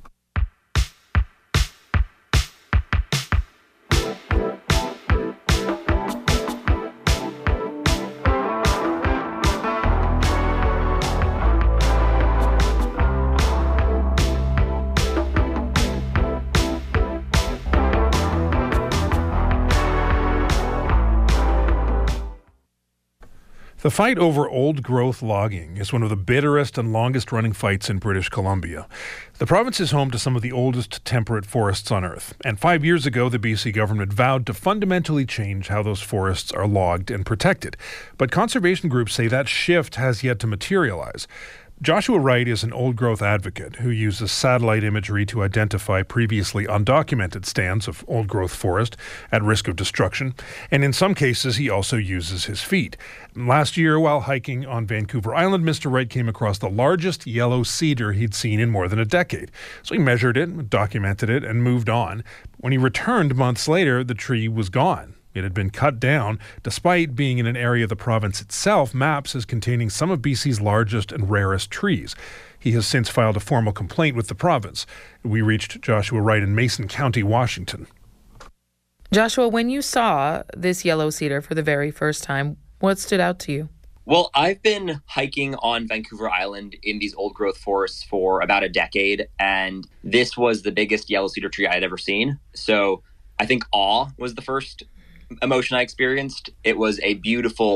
The fight over old-growth logging is one of the bitterest and longest-running fights in British Columbia. The province is home to some of the oldest temperate forests on Earth, and five years ago the B C government vowed to fundamentally change how those forests are logged and protected. But conservation groups say that shift has yet to materialize. Joshua Wright is an old-growth advocate who uses satellite imagery to identify previously undocumented stands of old-growth forest at risk of destruction, and in some cases he also uses his feet. Last year, while hiking on Vancouver Island, Mister Wright came across the largest yellow cedar he'd seen in more than a decade. So he measured it, documented it, and moved on. When he returned months later, the tree was gone. It had been cut down, despite being in an area of the province itself maps as containing some of B C's largest and rarest trees. He has since filed a formal complaint with the province. We reached Joshua Wright in Mason County, Washington. Joshua, when you saw this yellow cedar for the very first time, what stood out to you? Well, I've been hiking on Vancouver Island in these old growth forests for about a decade, and this was the biggest yellow cedar tree I had ever seen. So I think awe was the first emotion I experienced. It was a beautiful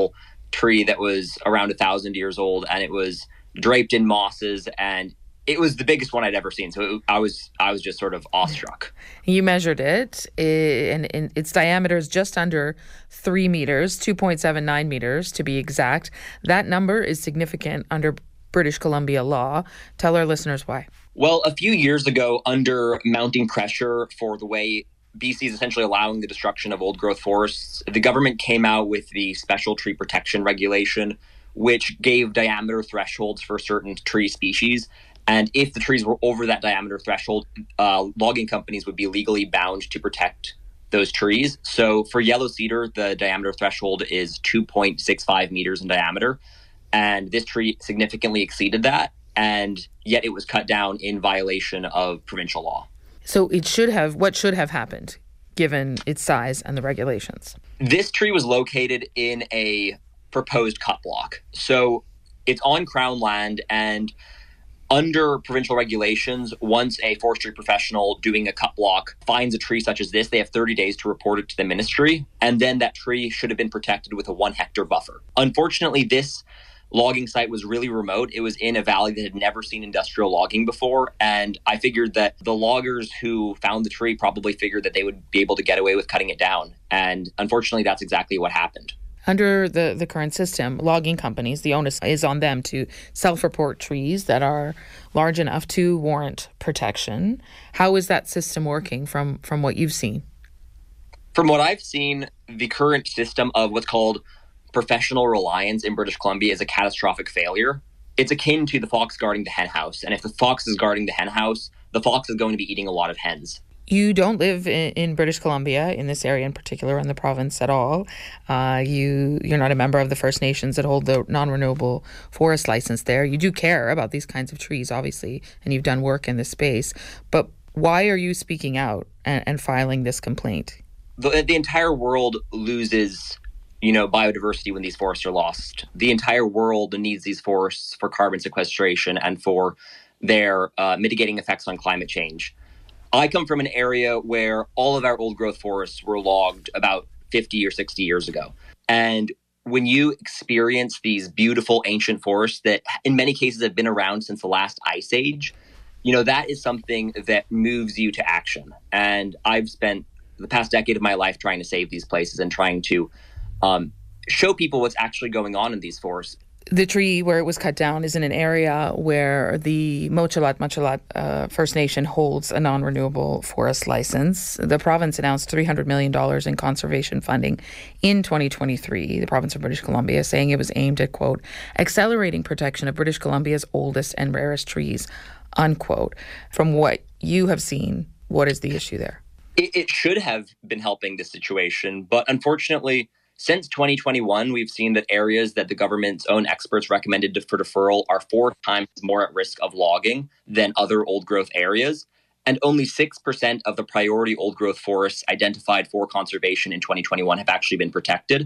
tree that was around a thousand years old, and it was draped in mosses, and it was the biggest one I'd ever seen. So it, I was I was just sort of awestruck. You measured it, and, and its diameter is just under three meters, two point seven nine meters to be exact. That number is significant under British Columbia law. Tell our listeners why. Well, a few years ago, under mounting pressure for the way B C is essentially allowing the destruction of old growth forests, the government came out with the Special Tree Protection Regulation, which gave diameter thresholds for certain tree species. And if the trees were over that diameter threshold, uh, logging companies would be legally bound to protect those trees. So for yellow cedar, the diameter threshold is two point six five meters in diameter. And this tree significantly exceeded that. And yet it was cut down in violation of provincial law. So it should have, what should have happened given its size and the regulations? This tree was located in a proposed cut block. So it's on Crown land, and under provincial regulations, once a forestry professional doing a cut block finds a tree such as this, they have thirty days to report it to the ministry, and then that tree should have been protected with a one hectare buffer. Unfortunately, this logging site was really remote. It was in a valley that had never seen industrial logging before, and I figured that the loggers who found the tree probably figured that they would be able to get away with cutting it down, and unfortunately, that's exactly what happened. Under the, the current system, logging companies, the onus is on them to self-report trees that are large enough to warrant protection. How is that system working from, from what you've seen? From what I've seen, the current system of what's called professional reliance in British Columbia is a catastrophic failure. It's akin to the fox guarding the hen house. And if the fox is guarding the hen house, the fox is going to be eating a lot of hens. You don't live in, in British Columbia, in this area in particular, in the province at all. Uh, you, you're not a member of the First Nations that hold the non-renewable forest license there. You do care about these kinds of trees, obviously, and you've done work in this space. But why are you speaking out and, and filing this complaint? The, the entire world loses, you know, biodiversity when these forests are lost. The entire world needs these forests for carbon sequestration and for their uh, mitigating effects on climate change. I come from an area where all of our old growth forests were logged about fifty or sixty years ago. And when you experience these beautiful ancient forests that in many cases have been around since the last ice age, you know, that is something that moves you to action. And I've spent the past decade of my life trying to save these places and trying to um, show people what's actually going on in these forests. The tree where it was cut down is in an area where the Mochalat Mochalat uh, First Nation holds a non-renewable forest license. The province announced three hundred million dollars in conservation funding in twenty twenty-three, the province of British Columbia, saying it was aimed at, quote, accelerating protection of British Columbia's oldest and rarest trees, unquote. From what you have seen, what is the issue there? It, it should have been helping the situation, but unfortunately, since twenty twenty-one, we've seen that areas that the government's own experts recommended for deferral are four times more at risk of logging than other old growth areas. And only six percent of the priority old growth forests identified for conservation in twenty twenty-one have actually been protected.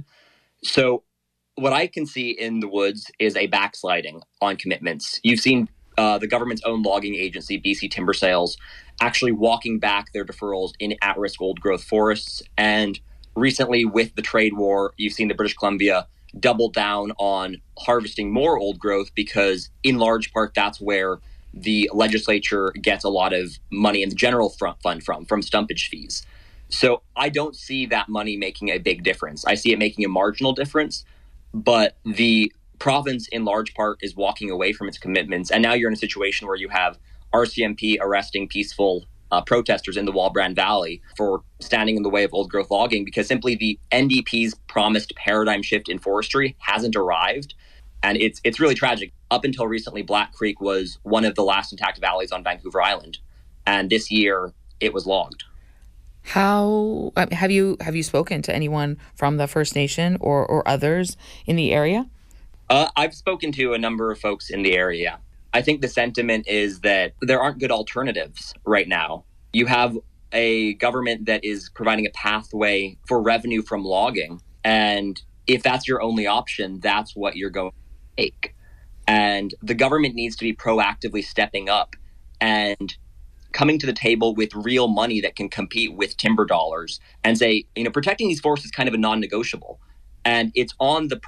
So what I can see in the woods is a backsliding on commitments. You've seen uh, the government's own logging agency, B C Timber Sales, actually walking back their deferrals in at-risk old growth forests. And recently, with the trade war, you've seen the British Columbia double down on harvesting more old growth because, in large part, that's where the legislature gets a lot of money in the general front fund from, from stumpage fees. So I don't see that money making a big difference. I see it making a marginal difference, but the province, in large part, is walking away from its commitments. And now you're in a situation where you have R C M P arresting peaceful Uh, protesters in the Walbrand Valley for standing in the way of old growth logging because simply the N D P's promised paradigm shift in forestry hasn't arrived. And it's it's really tragic. Up until recently, Black Creek was one of the last intact valleys on Vancouver Island. And this year it was logged. How uh, have you have you spoken to anyone from the First Nation or, or others in the area? Uh, I've spoken to a number of folks in the area. I think the sentiment is that there aren't good alternatives right now. You have a government that is providing a pathway for revenue from logging. And if that's your only option, that's what you're going to take. And the government needs to be proactively stepping up and coming to the table with real money that can compete with timber dollars and say, you know, protecting these forests is kind of a non-negotiable. And it's on the province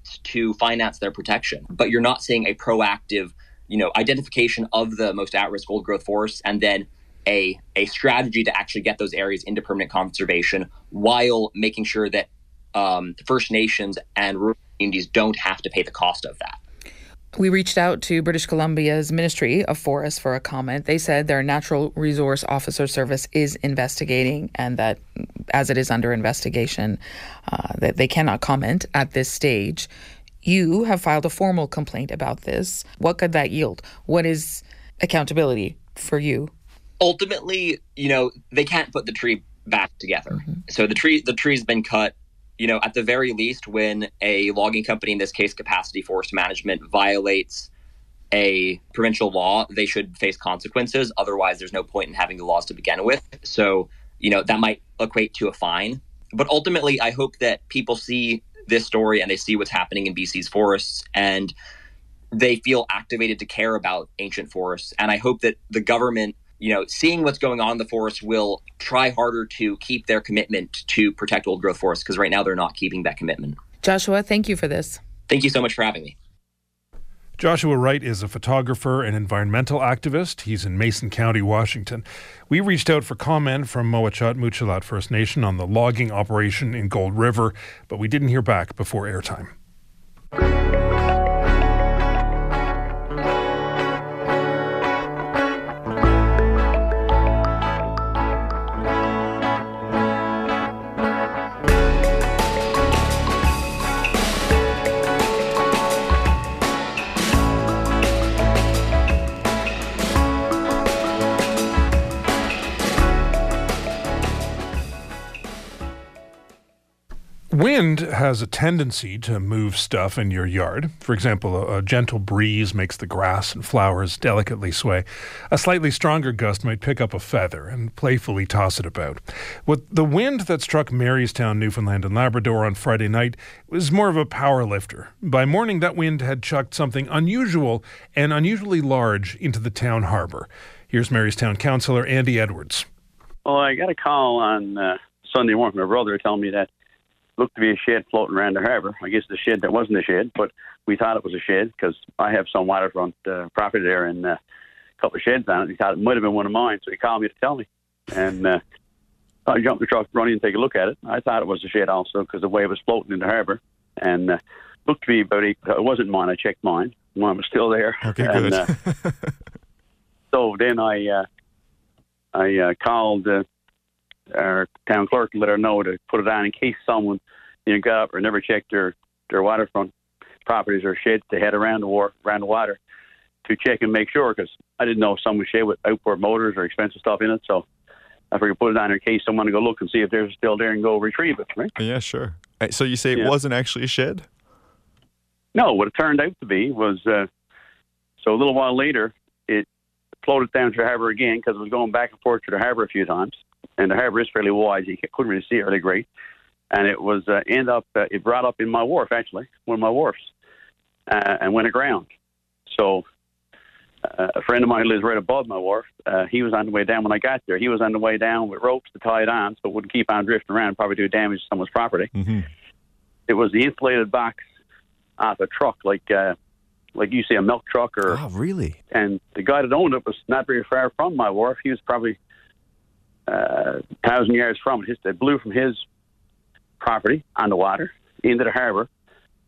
to finance their protection. But you're not seeing a proactive, you know, identification of the most at-risk old growth forests and then a a strategy to actually get those areas into permanent conservation while making sure that um, First Nations and rural communities don't have to pay the cost of that. We reached out to British Columbia's Ministry of Forests for a comment. They said their Natural Resource Officer Service is investigating, and that as it is under investigation, uh, that they cannot comment at this stage. You have filed a formal complaint about this. What could that yield? What is accountability for you? Ultimately, you know, they can't put the tree back together. Mm-hmm. So the tree, the tree's been cut. You know, at the very least, when a logging company, in this case, Capacity Forest Management, violates a provincial law, they should face consequences. Otherwise, there's no point in having the laws to begin with. So, you know, that might equate to a fine. But ultimately, I hope that people see this story and they see what's happening in B C's forests and they feel activated to care about ancient forests. And I hope that the government, you know, seeing what's going on in the forest, will try harder to keep their commitment to protect old growth forests, because right now they're not keeping that commitment. Joshua, thank you for this. Thank you so much for having me. Joshua Wright is a photographer and environmental activist. He's in Mason County, Washington. We reached out for comment from Mowatshot Muchalat First Nation on the logging operation in Gold River, but we didn't hear back before airtime. Wind has a tendency to move stuff in your yard. For example, a, a gentle breeze makes the grass and flowers delicately sway. A slightly stronger gust might pick up a feather and playfully toss it about. What the wind that struck Marystown, Newfoundland and Labrador on Friday night was more of a power lifter. By morning, that wind had chucked something unusual and unusually large into the town harbour. Here's Marystown councillor Andy Edwards. Well, I got a call on uh, Sunday morning from my brother telling me that looked to be a shed floating around the harbour. I guess the shed that wasn't a shed, but we thought it was a shed because I have some waterfront uh, property there and uh, a couple of sheds on it. He thought it might have been one of mine, so he called me to tell me. And uh, I jumped the truck, running and take a look at it. I thought it was a shed also because the way it was floating in the harbour. And uh, looked to be about eight. It wasn't mine. I checked mine. Mine was still there. Okay, and, good. uh, so then I uh, I uh, called uh, our town clerk to let her know to put it on in case someone, you know, got up or never checked their, their waterfront properties or sheds to head around the war, around the water to check and make sure, because I didn't know if someone shed with outboard motors or expensive stuff in it. So I figured put it on in case someone to go look and see if there's still there and go retrieve it, right? Yeah, sure. So you say it yeah. wasn't actually a shed? No, what it turned out to be was, uh, so a little while later, it floated down to the harbour again because it was going back and forth to the harbour a few times. And the harbour is fairly wide. You couldn't really see it really great. And it was uh, end up, uh, it brought up in my wharf, actually, one of my wharfs, uh, and went aground. So uh, a friend of mine who lives right above my wharf, uh, he was on the way down when I got there. He was on the way down with ropes to tie it on so it wouldn't keep on drifting around, probably do damage to someone's property. Mm-hmm. It was the insulated box off a truck, like uh, like you see a milk truck. or. Oh, really? And the guy that owned it was not very far from my wharf. He was probably uh, a thousand yards from it. His, it blew from his property on the water into the harbour,